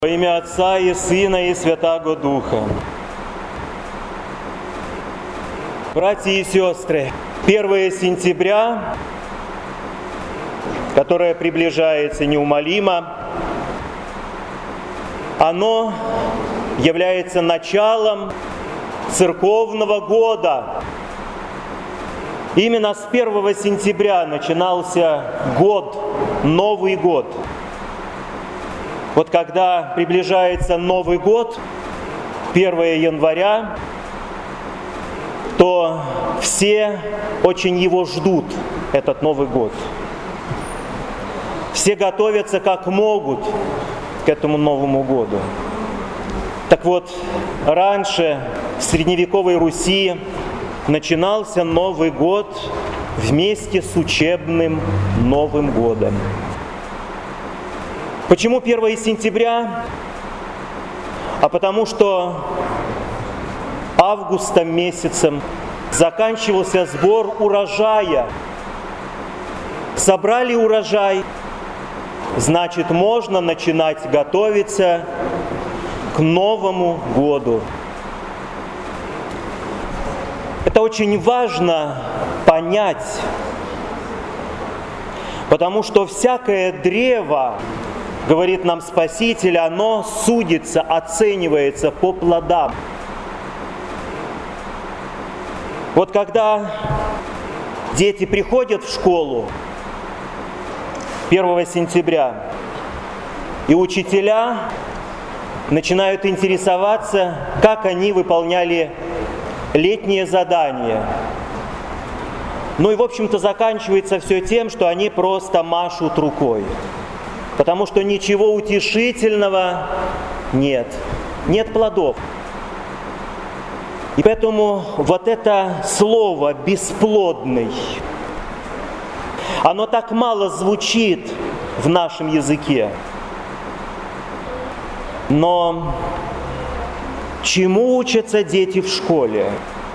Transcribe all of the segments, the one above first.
Во имя Отца и Сына и Святаго Духа. Братья и сестры, 1 сентября, которое приближается неумолимо, оно является началом церковного года. Именно с 1 сентября начинался год, Новый год. Вот когда приближается Новый год, 1 января, то все очень его ждут, этот Новый год. Все готовятся как могут к этому Новому году. Так вот, раньше, в средневековой Руси, начинался Новый год вместе с учебным Новым годом. Почему 1 сентября? А потому что августом месяцем заканчивался сбор урожая. Собрали урожай, значит, можно начинать готовиться к Новому году. Это очень важно понять, потому что всякое древо, говорит нам Спаситель, оно судится, оценивается по плодам. Вот когда дети приходят в школу 1 сентября, и учителя начинают интересоваться, как они выполняли летние задания. Ну и, в общем-то, заканчивается все тем, что они просто машут рукой. Потому что ничего утешительного нет. Нет плодов. И поэтому вот это слово «бесплодный», оно так мало звучит в нашем языке. Но чему учатся дети в школе?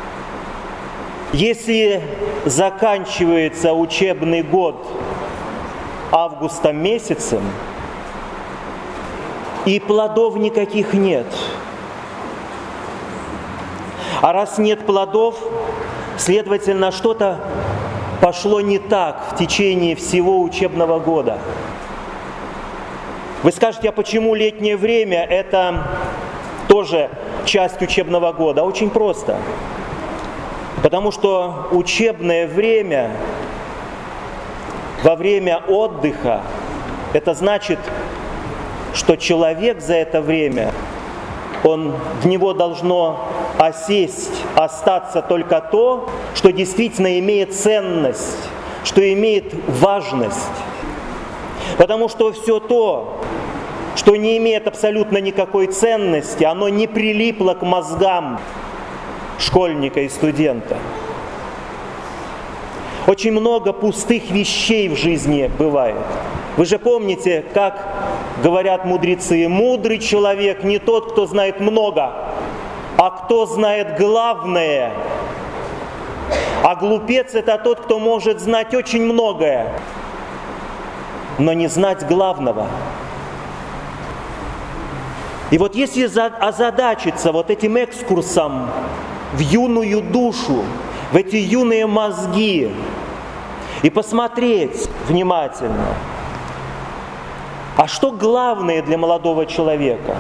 Если заканчивается учебный год августом месяцем, и плодов никаких нет. А раз нет плодов, следовательно, что-то пошло не так в течение всего учебного года. Вы скажете, а почему летнее время – это тоже часть учебного года? Очень просто. Потому что учебное время во время отдыха, это значит, что человек за это время, в него должно осесть, остаться только то, что действительно имеет ценность, что имеет важность. Потому что все то, что не имеет абсолютно никакой ценности, оно не прилипло к мозгам школьника и студента. Очень много пустых вещей в жизни бывает. Вы же помните, как говорят мудрецы, мудрый человек не тот, кто знает много, а кто знает главное. А глупец – это тот, кто может знать очень многое, но не знать главного. И вот если озадачиться вот этим экскурсом в юную душу, в эти юные мозги, и посмотреть внимательно, а что главное для молодого человека?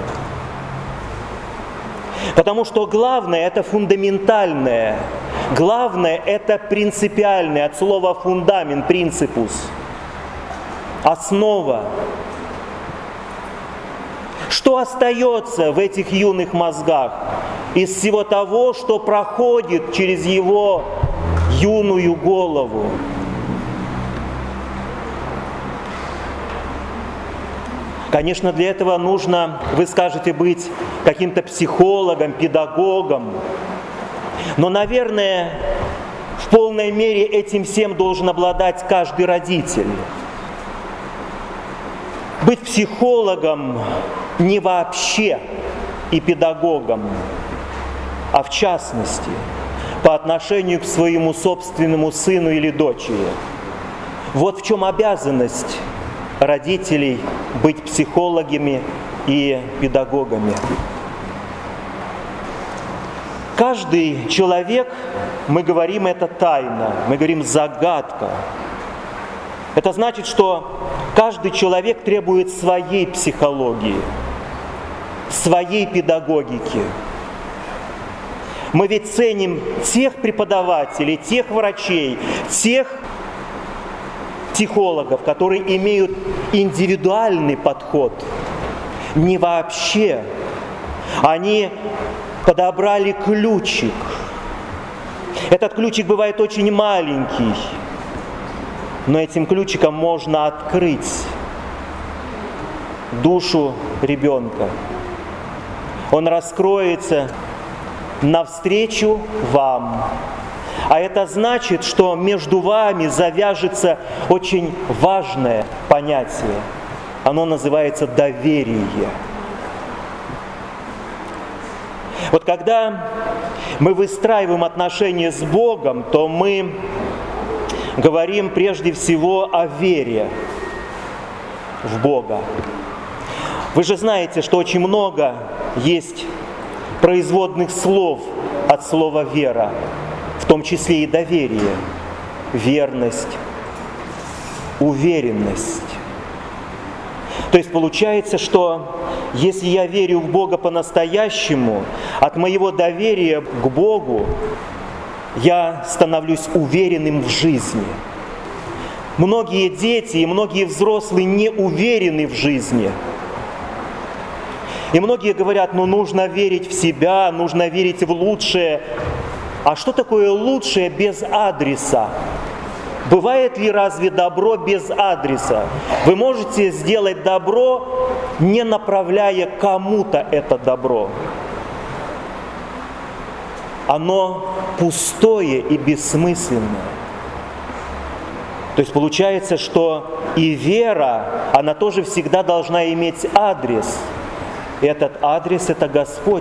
Потому что главное – это фундаментальное, главное – это принципиальное, от слова фундамент, принципус, основа. Что остается в этих юных мозгах из всего того, что проходит через его юную голову? Конечно, для этого нужно, вы скажете, быть каким-то психологом, педагогом. Но, наверное, в полной мере этим всем должен обладать каждый родитель. Быть психологом не вообще и педагогом, а в частности, по отношению к своему собственному сыну или дочери. Вот в чем обязанность родителей быть психологами и педагогами. Каждый человек, мы говорим, это тайна, мы говорим загадка. Это значит, что каждый человек требует своей психологии, своей педагогики. Мы ведь ценим тех преподавателей, тех врачей, тех психологов, которые имеют индивидуальный подход. Не вообще. Они подобрали ключик. Этот ключик бывает очень маленький, но этим ключиком можно открыть душу ребенка. Он раскроется навстречу вам. А это значит, что между вами завяжется очень важное понятие. Оно называется доверие. Вот когда мы выстраиваем отношения с Богом, то мы говорим прежде всего о вере в Бога. Вы же знаете, что очень много есть производных слов от слова «вера», в том числе и доверие, верность, уверенность. То есть получается, что если я верю в Бога по-настоящему, от моего доверия к Богу я становлюсь уверенным в жизни. Многие дети и многие взрослые не уверены в жизни. И многие говорят, нужно верить в себя, нужно верить в лучшее. А что такое лучшее без адреса? Бывает ли разве добро без адреса? Вы можете сделать добро, не направляя кому-то это добро. Оно пустое и бессмысленное. То есть получается, что и вера, она тоже всегда должна иметь адрес. Этот адрес – это Господь.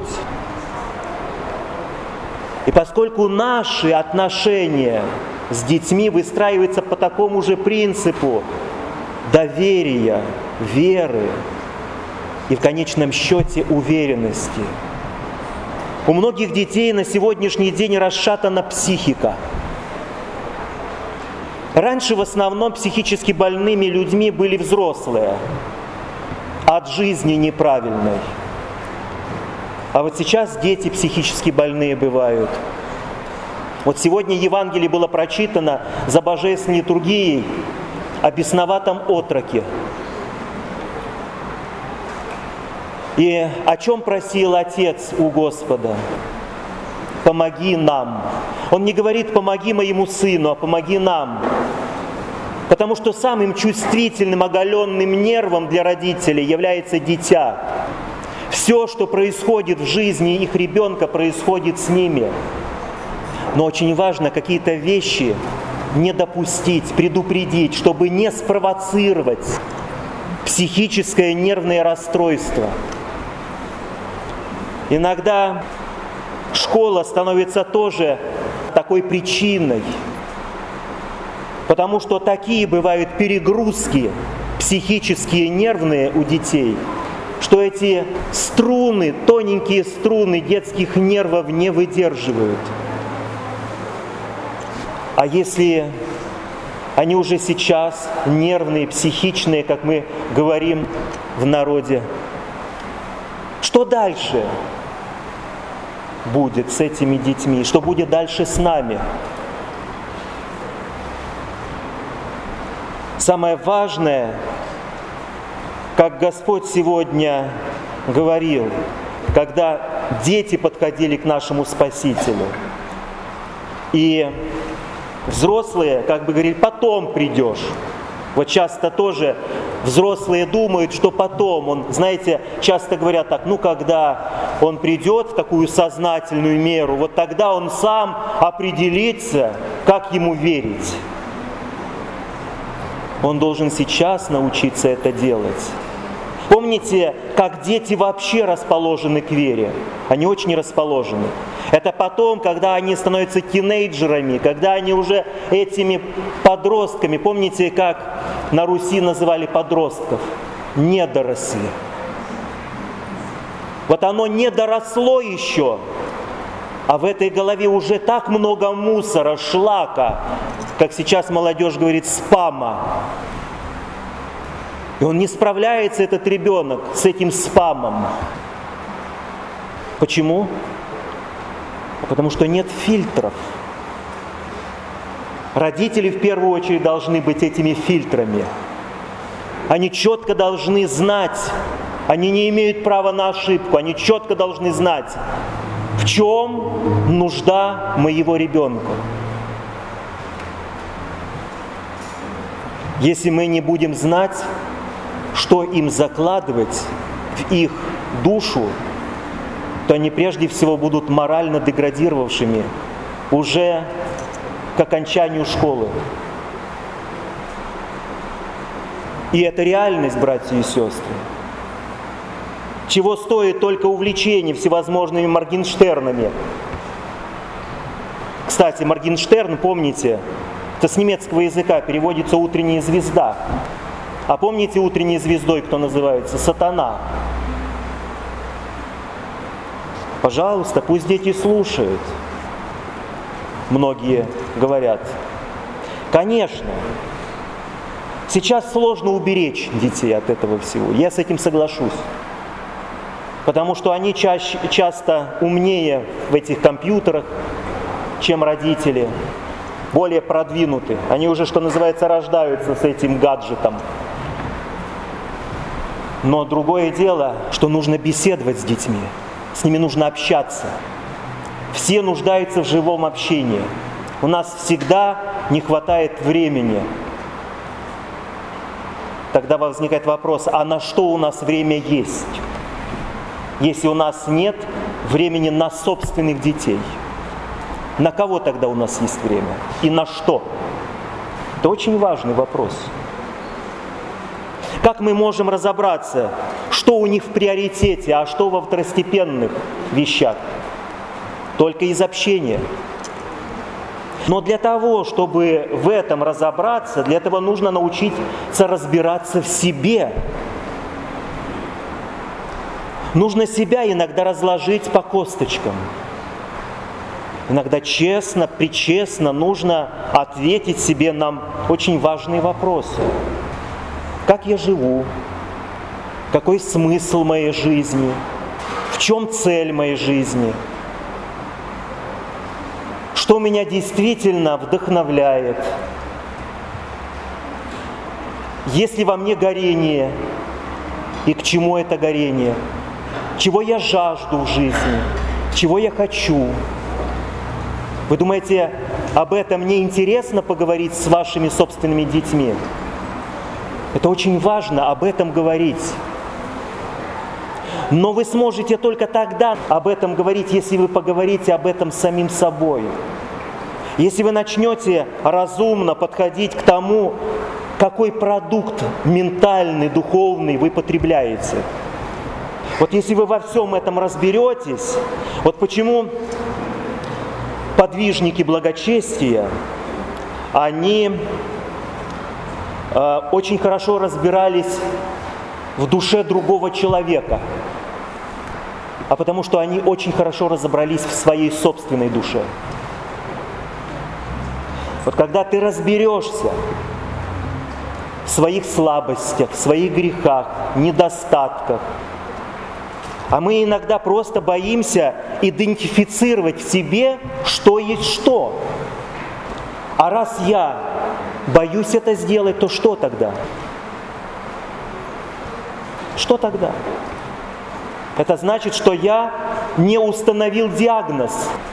И поскольку наши отношения с детьми выстраиваются по такому же принципу доверия, веры и в конечном счете уверенности, у многих детей на сегодняшний день расшатана психика. Раньше в основном психически больными людьми были взрослые, от жизни неправильной. А вот сейчас дети психически больные бывают. Вот сегодня Евангелие было прочитано за божественной литургией о бесноватом отроке. И о чем просил Отец у Господа? Помоги нам. Он не говорит, помоги моему сыну, а помоги нам. Потому что самым чувствительным, оголенным нервом для родителей является дитя. Все, что происходит в жизни их ребенка, происходит с ними. Но очень важно какие-то вещи не допустить, предупредить, чтобы не спровоцировать психическое нервное расстройство. Иногда школа становится тоже такой причиной, потому что такие бывают перегрузки психические, нервные у детей, что эти струны, тоненькие струны детских нервов не выдерживают. А если они уже сейчас нервные, психичные, как мы говорим в народе, что дальше будет с этими детьми? Что будет дальше с нами? Самое важное, как Господь сегодня говорил, когда дети подходили к нашему Спасителю, и взрослые, как бы говорили, потом придешь. Вот часто тоже взрослые думают, что потом, знаете, часто говорят так, когда он придет в такую сознательную меру, вот тогда он сам определится, как ему верить. Он должен сейчас научиться это делать. Помните, как дети вообще расположены к вере? Они очень расположены. Это потом, когда они становятся тинейджерами, когда они уже этими подростками. Помните, как на Руси называли подростков? Недоросли. Вот оно не доросло еще, а в этой голове уже так много мусора, шлака, как сейчас молодежь говорит, спама. И он не справляется, этот ребенок, с этим спамом. Почему? Потому что нет фильтров. Родители в первую очередь должны быть этими фильтрами. Они четко должны знать, они не имеют права на ошибку, они четко должны знать, в чем нужда моего ребенка. Если мы не будем знать, что им закладывать в их душу, то они прежде всего будут морально деградировавшими уже к окончанию школы. И это реальность, братья и сестры. Чего стоит только увлечение всевозможными Моргенштернами. Кстати, Моргенштерн, помните, это с немецкого языка переводится «утренняя звезда». А помните утренней звездой, кто называется? Сатана. Пожалуйста, пусть дети слушают. Многие говорят. Конечно, сейчас сложно уберечь детей от этого всего. Я с этим соглашусь. Потому что они часто умнее в этих компьютерах, чем родители, более продвинуты. Они уже, что называется, рождаются с этим гаджетом. Но другое дело, что нужно беседовать с детьми, с ними нужно общаться. Все нуждаются в живом общении. У нас всегда не хватает времени. Тогда возникает вопрос, а на что у нас время есть, если у нас нет времени на собственных детей? На кого тогда у нас есть время? И на что? Это очень важный вопрос. Как мы можем разобраться, что у них в приоритете, а что во второстепенных вещах? Только из общения. Но для того, чтобы в этом разобраться, для этого нужно научиться разбираться в себе. Нужно себя иногда разложить по косточкам. Иногда честно, причестно нужно ответить себе на очень важные вопросы. Как я живу? Какой смысл моей жизни? В чем цель моей жизни? Что меня действительно вдохновляет? Есть ли во мне горение? И к чему это горение? Чего я жажду в жизни? Чего я хочу? Вы думаете, об этом не интересно поговорить с вашими собственными детьми? Это очень важно, об этом говорить. Но вы сможете только тогда об этом говорить, если вы поговорите об этом с самим собой. Если вы начнете разумно подходить к тому, какой продукт ментальный, духовный вы потребляете. Вот если вы во всем этом разберетесь, вот почему подвижники благочестия, они очень хорошо разбирались в душе другого человека, а потому что они очень хорошо разобрались в своей собственной душе. Вот когда ты разберешься в своих слабостях, в своих грехах, недостатках, а мы иногда просто боимся идентифицировать в себе, что есть что. А раз я боюсь это сделать, то что тогда? Что тогда? Это значит, что я не установил диагноз.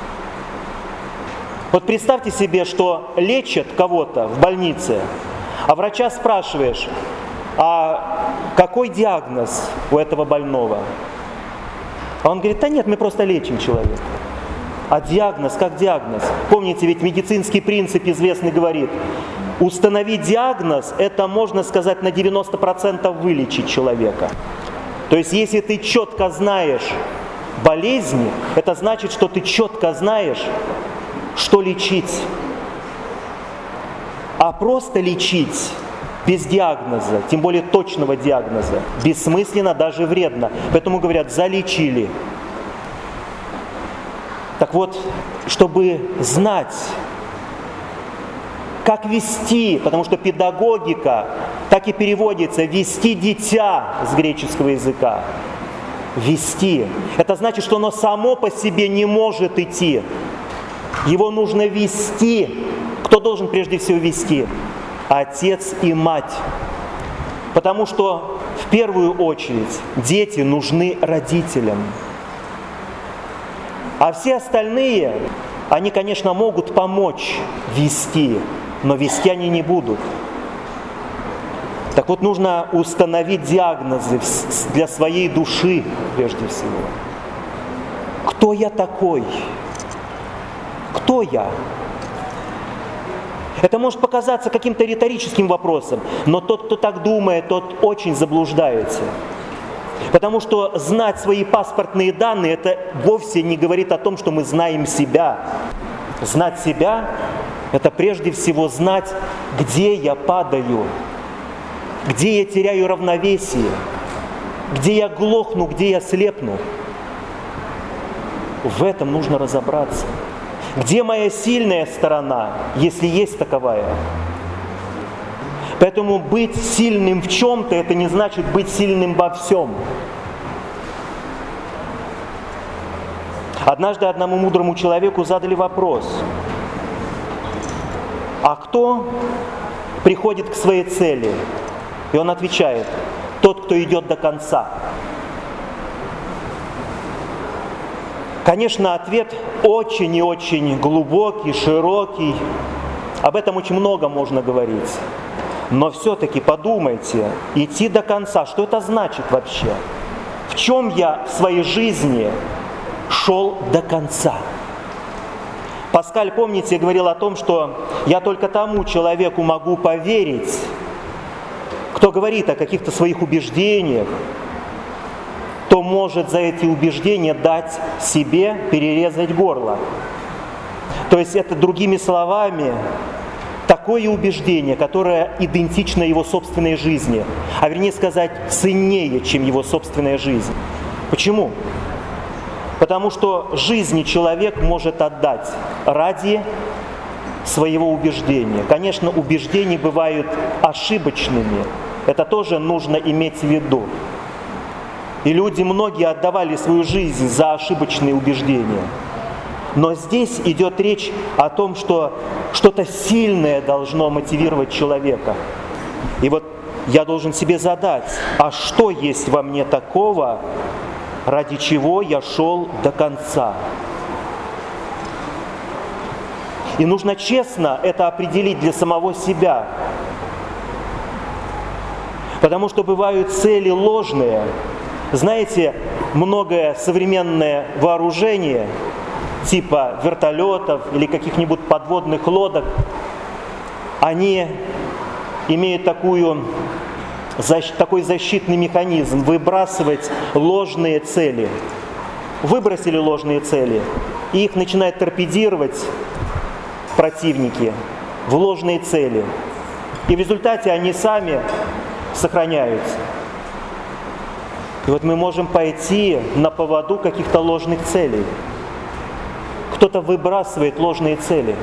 Вот представьте себе, что лечат кого-то в больнице, а врача спрашиваешь, а какой диагноз у этого больного? А он говорит, да нет, мы просто лечим человека. А диагноз, как диагноз? Помните, ведь медицинский принцип известный говорит, установить диагноз, это, можно сказать, на 90% вылечить человека. То есть, если ты четко знаешь болезни, это значит, что ты четко знаешь, что лечить. А просто лечить без диагноза, тем более точного диагноза, бессмысленно, даже вредно. Поэтому говорят, залечили. Так вот, чтобы знать, как вести, потому что педагогика так и переводится «вести дитя» с греческого языка. Вести. Это значит, что оно само по себе не может идти. Его нужно вести. Кто должен прежде всего вести? Отец и мать. Потому что в первую очередь дети нужны родителям. А все остальные, они, конечно, могут помочь вести, но вести они не будут. Так вот, нужно установить диагнозы для своей души, прежде всего. Кто я такой? Кто я? Это может показаться каким-то риторическим вопросом, но тот, кто так думает, тот очень заблуждается. Потому что знать свои паспортные данные, это вовсе не говорит о том, что мы знаем себя. Знать себя – это прежде всего знать, где я падаю, где я теряю равновесие, где я глохну, где я слепну. В этом нужно разобраться. Где моя сильная сторона, если есть таковая? Поэтому быть сильным в чем-то, это не значит быть сильным во всем. Однажды одному мудрому человеку задали вопрос: а кто приходит к своей цели? И он отвечает: тот, кто идет до конца. Конечно, ответ очень и очень глубокий, широкий. Об этом очень много можно говорить. Но все-таки подумайте, идти до конца, что это значит вообще? В чем я в своей жизни шел до конца? Паскаль, помните, говорил о том, что я только тому человеку могу поверить, кто говорит о каких-то своих убеждениях, кто может за эти убеждения дать себе перерезать горло. То есть это, другими словами, такое убеждение, которое идентично его собственной жизни, а вернее сказать, ценнее, чем его собственная жизнь. Почему? Потому что жизни человек может отдать ради своего убеждения. Конечно, убеждения бывают ошибочными, это тоже нужно иметь в виду. И люди многие отдавали свою жизнь за ошибочные убеждения. Но здесь идет речь о том, что что-то сильное должно мотивировать человека. И вот я должен себе задать, а что есть во мне такого, ради чего я шел до конца? И нужно честно это определить для самого себя. Потому что бывают цели ложные. Знаете, многое современное вооружение, типа вертолетов или каких-нибудь подводных лодок, они имеют такой защитный механизм – выбрасывать ложные цели. Выбросили ложные цели, и их начинают торпедировать противники в ложные цели. И в результате они сами сохраняются. И вот мы можем пойти на поводу каких-то ложных целей. Кто-то выбрасывает ложные цели.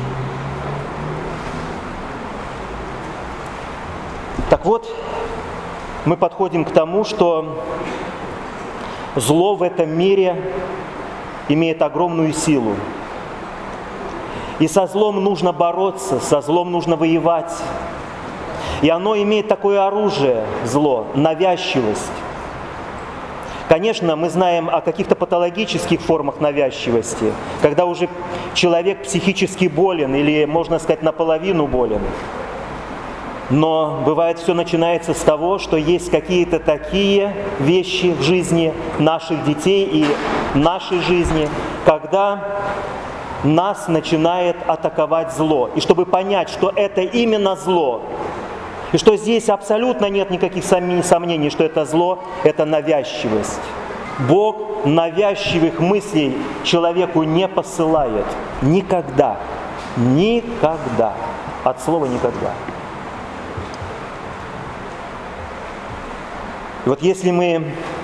Так вот, мы подходим к тому, что зло в этом мире имеет огромную силу. И со злом нужно бороться, со злом нужно воевать. И оно имеет такое оружие, зло, навязчивость. Конечно, мы знаем о каких-то патологических формах навязчивости, когда уже человек психически болен или, можно сказать, наполовину болен. Но бывает, все начинается с того, что есть какие-то такие вещи в жизни наших детей и нашей жизни, когда нас начинает атаковать зло. И чтобы понять, что это именно зло, и что здесь абсолютно нет никаких сомнений, что это зло, это навязчивость. Бог навязчивых мыслей человеку не посылает. Никогда. Никогда. От слова никогда. И вот если мы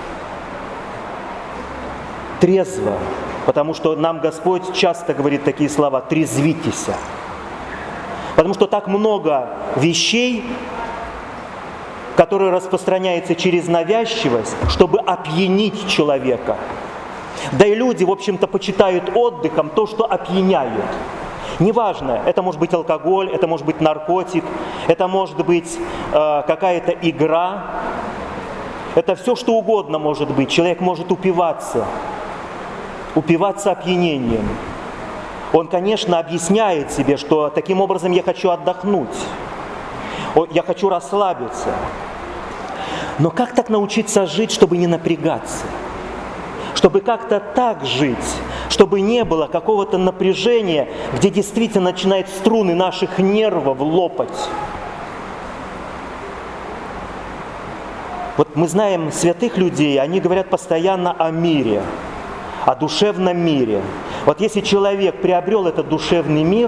трезво, потому что нам Господь часто говорит такие слова: «трезвитесь». Потому что так много вещей, которые распространяются через навязчивость, чтобы опьянить человека. Да и люди, в общем-то, почитают отдыхом то, что опьяняют. Неважно, это может быть алкоголь, это может быть наркотик, это может быть какая-то игра, это все, что угодно может быть. Человек может упиваться опьянением. Он, конечно, объясняет себе, что таким образом я хочу отдохнуть, я хочу расслабиться. Но как так научиться жить, чтобы не напрягаться? Чтобы как-то так жить, чтобы не было какого-то напряжения, где действительно начинают струны наших нервов лопать. Вот мы знаем святых людей, они говорят постоянно о мире, о душевном мире. Вот если человек приобрел этот душевный мир,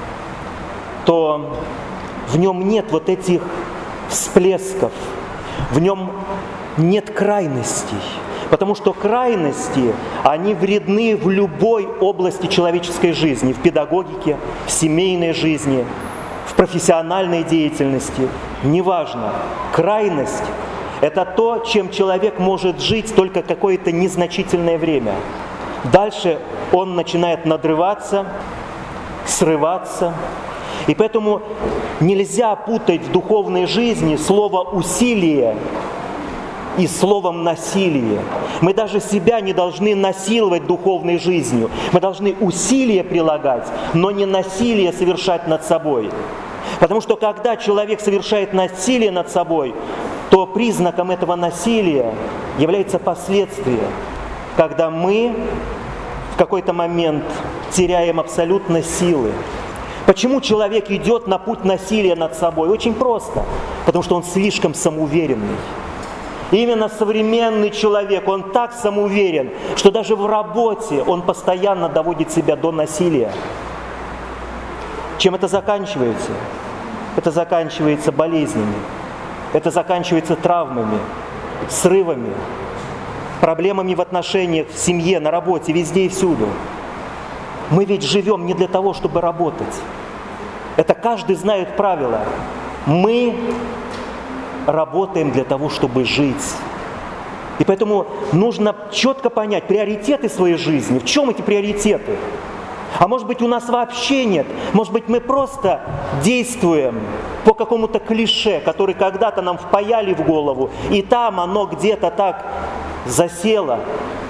то в нем нет вот этих всплесков, в нем нет крайностей. Потому что крайности, они вредны в любой области человеческой жизни, в педагогике, в семейной жизни, в профессиональной деятельности. Неважно. Крайность – это то, чем человек может жить только какое-то незначительное время. Дальше он начинает надрываться, срываться. И поэтому нельзя путать в духовной жизни слово «усилие» и словом «насилие». Мы даже себя не должны насиловать духовной жизнью. Мы должны усилия прилагать, но не насилие совершать над собой. Потому что когда человек совершает насилие над собой, то признаком этого насилия является последствие, когда мы в какой-то момент теряем абсолютно силы. Почему человек идет на путь насилия над собой? Очень просто. Потому что он слишком самоуверенный. Именно современный человек, он так самоуверен, что даже в работе он постоянно доводит себя до насилия. Чем это заканчивается? Это заканчивается болезнями, это заканчивается травмами, срывами, проблемами в отношениях, в семье, на работе, везде и всюду. Мы ведь живем не для того, чтобы работать. Это каждый знает правила. Мы работаем для того, чтобы жить. И поэтому нужно четко понять приоритеты своей жизни. В чем эти приоритеты? А может быть, у нас вообще нет. Может быть, мы просто действуем по какому-то клише, который когда-то нам впаяли в голову, и там оно где-то так засело.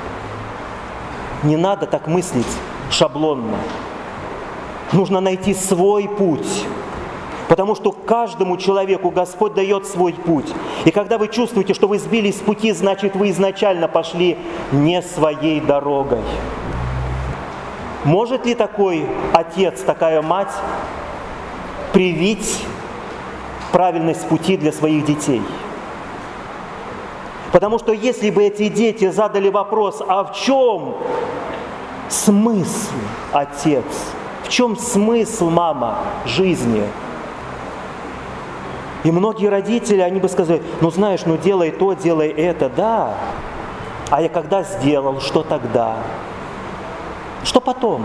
Не надо так мыслить шаблонно. Нужно найти свой путь. Потому что каждому человеку Господь дает свой путь. И когда вы чувствуете, что вы сбились с пути, значит, вы изначально пошли не своей дорогой. Может ли такой отец, такая мать привить правильность пути для своих детей? Потому что если бы эти дети задали вопрос, а в чем смысл, отец? В чем смысл, мама, жизни? И многие родители, они бы сказали, ну знаешь, ну делай то, делай это, да. А я когда сделал, что тогда? Что потом?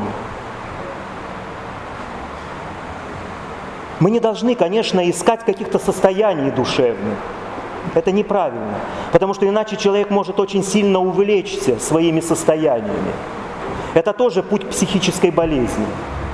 Мы не должны, конечно, искать каких-то состояний душевных. Это неправильно. Потому что иначе человек может очень сильно увлечься своими состояниями. Это тоже путь к психической болезни.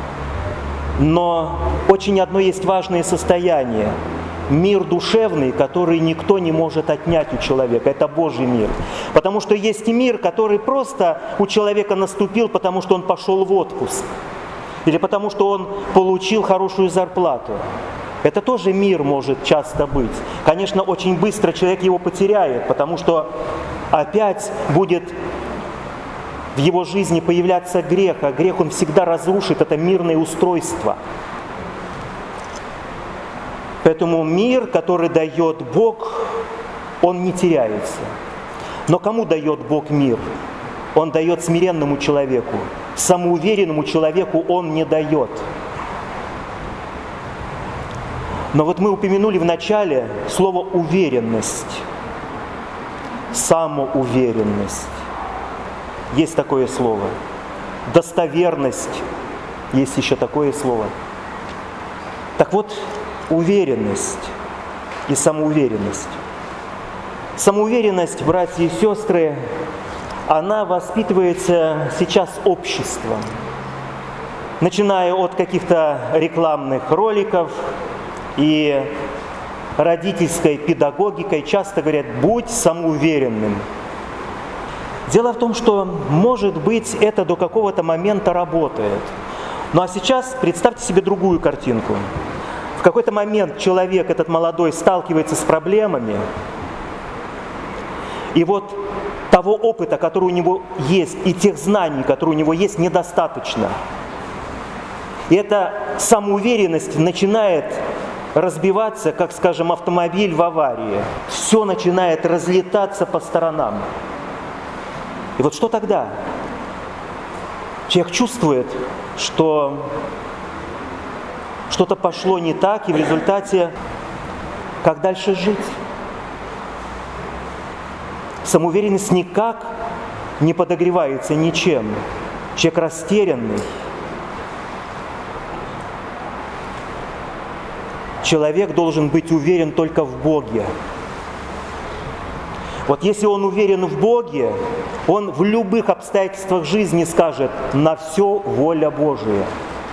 Но очень одно есть важное состояние. Мир душевный, который никто не может отнять у человека. Это Божий мир. Потому что есть мир, который просто у человека наступил, потому что он пошел в отпуск. Или потому что он получил хорошую зарплату. Это тоже мир может часто быть. Конечно, очень быстро человек его потеряет, потому что опять будет в его жизни появляться грех, а грех он всегда разрушит это мирное устройство. Поэтому мир, который дает Бог, он не теряется. Но кому дает Бог мир? Он дает смиренному человеку. Самоуверенному человеку он не дает. Но вот мы упомянули в начале слово «уверенность». самоуверенность. Есть такое слово. Достоверность. Есть еще такое слово. Так вот, уверенность и самоуверенность. Самоуверенность, братья и сестры, она воспитывается сейчас обществом. Начиная от каких-то рекламных роликов и родительской педагогикой, часто говорят: будь самоуверенным. Дело в том, что, может быть, это до какого-то момента работает. Ну а сейчас представьте себе другую картинку. В какой-то момент человек, этот молодой, сталкивается с проблемами, и вот того опыта, который у него есть, и тех знаний, которые у него есть, недостаточно. И эта самоуверенность начинает разбиваться, как, скажем, автомобиль в аварии. Все начинает разлетаться по сторонам. И вот что тогда? Человек чувствует, что что-то пошло не так, и в результате как дальше жить? Самоуверенность никак не подогревается ничем. Человек растерянный. Человек должен быть уверен только в Боге. Вот если он уверен в Боге, он в любых обстоятельствах жизни скажет: на все воля Божия.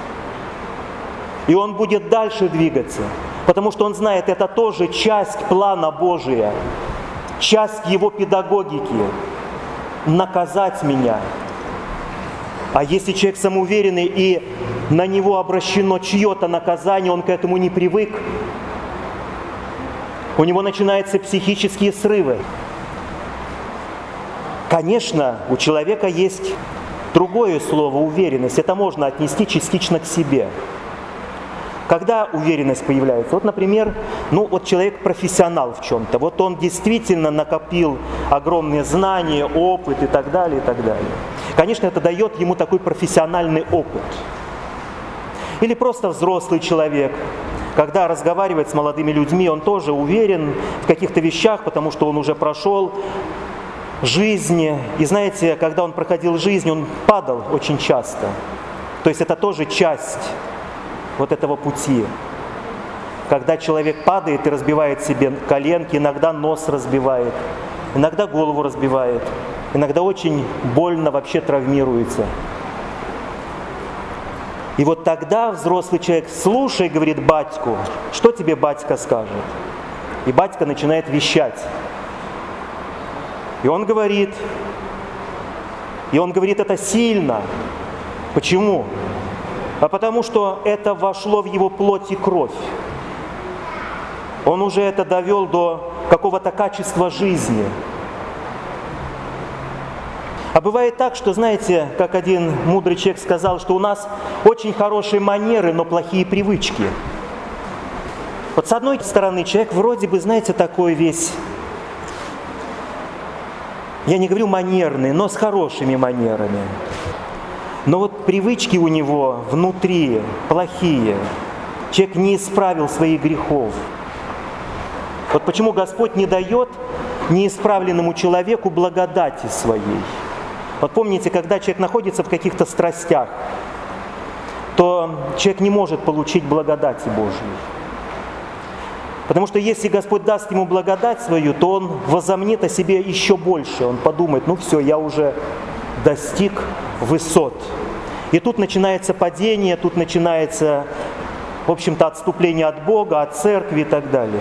И он будет дальше двигаться, потому что он знает, это тоже часть плана Божия, часть Его педагогики – наказать меня. А если человек самоуверенный и на него обращено чье-то наказание, он к этому не привык, у него начинаются психические срывы. Конечно, у человека есть другое слово – уверенность. Это можно отнести частично к себе. Когда уверенность появляется? Вот, например, человек профессионал в чем-то. Вот он действительно накопил огромные знания, опыт и так далее, и так далее. Конечно, это дает ему такой профессиональный опыт. Или просто взрослый человек, когда разговаривает с молодыми людьми, он тоже уверен в каких-то вещах, потому что он уже прошел жизнь. И знаете, когда он проходил жизнь, он падал очень часто. То есть это тоже часть вот этого пути. Когда человек падает и разбивает себе коленки, иногда нос разбивает, иногда голову разбивает, иногда очень больно вообще травмируется. И вот тогда взрослый человек: слушай, говорит, батьку, что тебе батька скажет? И батька начинает вещать. И он говорит это сильно. Почему? А потому что это вошло в его плоть и кровь. Он уже это довел до какого-то качества жизни. А бывает так, что, знаете, как один мудрый человек сказал, что у нас очень хорошие манеры, но плохие привычки. Вот с одной стороны, человек вроде бы, знаете, такой весь, я не говорю манерный, но с хорошими манерами. Но вот привычки у него внутри плохие. Человек не исправил своих грехов. Вот почему Господь не дает неисправленному человеку благодати своей. Вот помните, когда человек находится в каких-то страстях, то человек не может получить благодати Божьей. Потому что если Господь даст ему благодать свою, то он возомнит о себе еще больше. Он подумает: все, я уже достиг высот. И тут начинается падение, тут начинается, в общем-то, отступление от Бога, от церкви и так далее.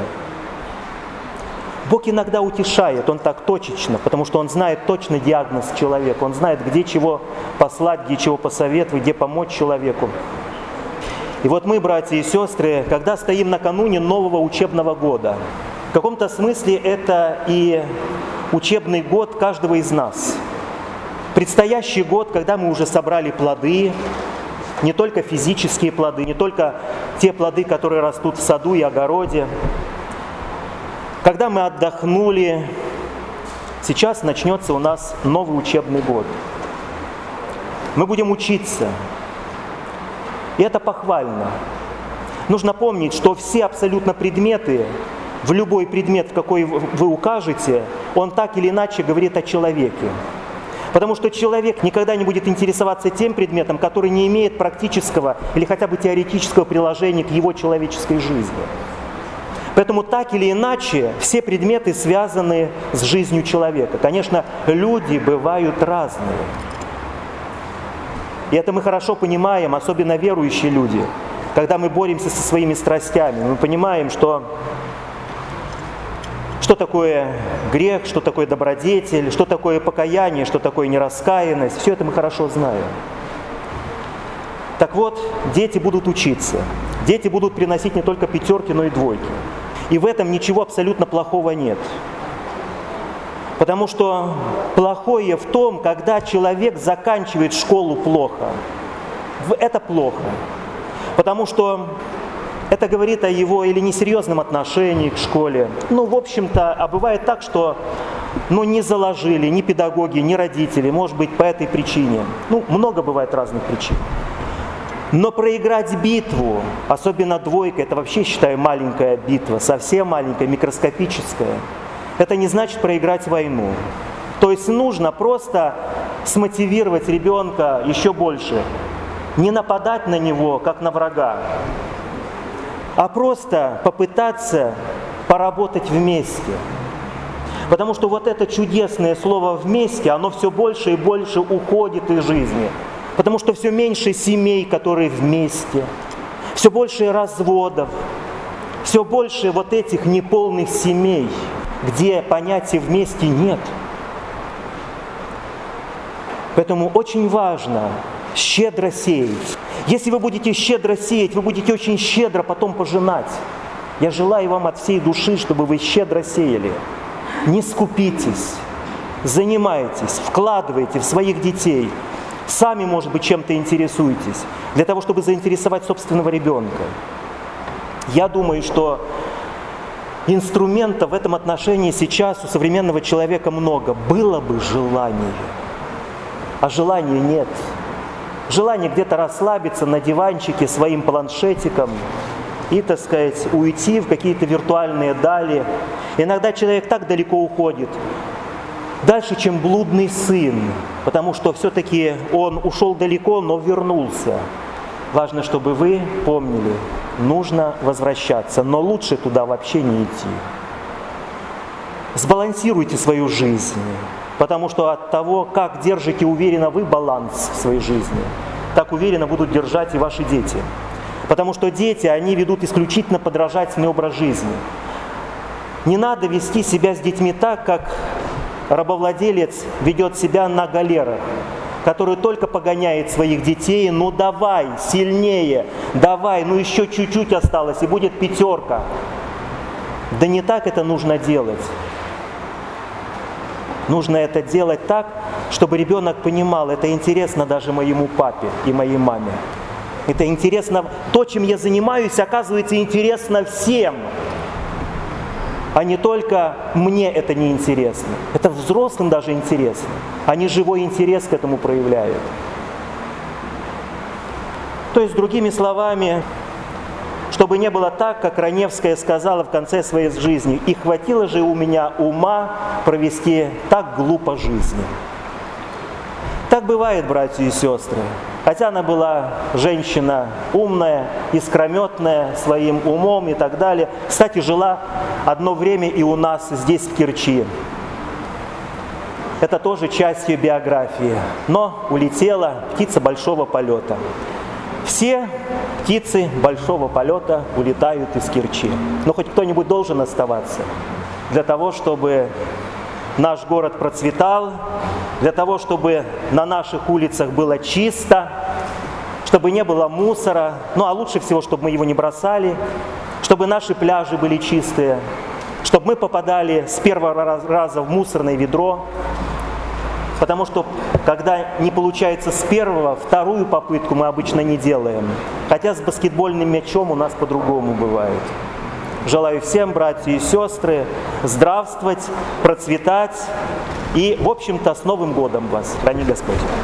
Бог иногда утешает, Он так точечно, потому что Он знает точно диагноз человека, Он знает, где чего послать, где чего посоветовать, где помочь человеку. И вот мы, братья и сестры, когда стоим накануне нового учебного года, в каком-то смысле это и учебный год каждого из нас. Предстоящий год, когда мы уже собрали плоды, не только физические плоды, не только те плоды, которые растут в саду и огороде, когда мы отдохнули, сейчас начнется у нас новый учебный год. Мы будем учиться, и это похвально. Нужно помнить, что все абсолютно предметы, в любой предмет, в какой вы укажете, он так или иначе говорит о человеке. Потому что человек никогда не будет интересоваться тем предметом, который не имеет практического или хотя бы теоретического приложения к его человеческой жизни. Поэтому так или иначе все предметы связаны с жизнью человека. Конечно, люди бывают разные. И это мы хорошо понимаем, особенно верующие люди. Когда мы боремся со своими страстями, мы понимаем, что такое грех, что такое добродетель, что такое покаяние, что такое нераскаянность. Все это мы хорошо знаем. Так вот, дети будут учиться. Дети будут приносить не только пятерки, но и двойки. И в этом ничего абсолютно плохого нет. Потому что плохое в том, когда человек заканчивает школу плохо. Это плохо. Потому что это говорит о его или несерьезном отношении к школе. В общем-то, а бывает так, что не заложили ни педагоги, ни родители, может быть, по этой причине. Много бывает разных причин. Но проиграть битву, особенно двойка, это вообще, считаю, маленькая битва, совсем маленькая, микроскопическая. Это не значит проиграть войну. То есть нужно просто смотивировать ребенка еще больше. Не нападать на него, как на врага, а просто попытаться поработать вместе. Потому что вот это чудесное слово «вместе», оно все больше и больше уходит из жизни. Потому что все меньше семей, которые вместе, все больше разводов, все больше вот этих неполных семей, где понятия «вместе» нет. Поэтому очень важно щедро сеять. Если вы будете щедро сеять, вы будете очень щедро потом пожинать. Я желаю вам от всей души, чтобы вы щедро сеяли. Не скупитесь, занимайтесь, вкладывайте в своих детей. Сами, может быть, чем-то интересуетесь, для того, чтобы заинтересовать собственного ребенка. Я думаю, что инструментов в этом отношении сейчас у современного человека много. Было бы желание, а желания нет. Желание где-то расслабиться на диванчике своим планшетиком и, так сказать, уйти в какие-то виртуальные дали. Иногда человек так далеко уходит, дальше, чем блудный сын, потому что все-таки он ушел далеко, но вернулся. Важно, чтобы вы помнили, нужно возвращаться, но лучше туда вообще не идти. Сбалансируйте свою жизнь, потому что от того, как держите уверенно вы баланс в своей жизни, так уверенно будут держать и ваши дети. Потому что дети, они ведут исключительно подражательный образ жизни. Не надо вести себя с детьми так, как рабовладелец ведет себя на галерах, который только погоняет своих детей: ну давай, сильнее, давай, ну еще чуть-чуть осталось, и будет пятерка. Да не так это нужно делать. Нужно это делать так, чтобы ребенок понимал, это интересно даже моему папе и моей маме. Это интересно, то, чем я занимаюсь, оказывается интересно всем. А не только мне это не интересно. Это взрослым даже интересно. Они живой интерес к этому проявляют. То есть, другими словами, чтобы не было так, как Раневская сказала в конце своей жизни: «И хватило же у меня ума провести так глупо жизнь». Так бывает, братья и сестры. Хотя она была женщина умная, искрометная, своим умом и так далее. Кстати, жила одно время и у нас здесь, в Керчи. Это тоже часть ее биографии. Но улетела птица большого полета. Все птицы большого полета улетают из Керчи. Но хоть кто-нибудь должен оставаться для того, чтобы наш город процветал, для того, чтобы на наших улицах было чисто, чтобы не было мусора, ну а лучше всего, чтобы мы его не бросали, чтобы наши пляжи были чистые, чтобы мы попадали с первого раза в мусорное ведро, потому что когда не получается с первого, вторую попытку мы обычно не делаем. Хотя с баскетбольным мячом у нас по-другому бывает. Желаю всем, братья и сестры, здравствовать, процветать и, в общем-то, с Новым годом вас. Храни Господь.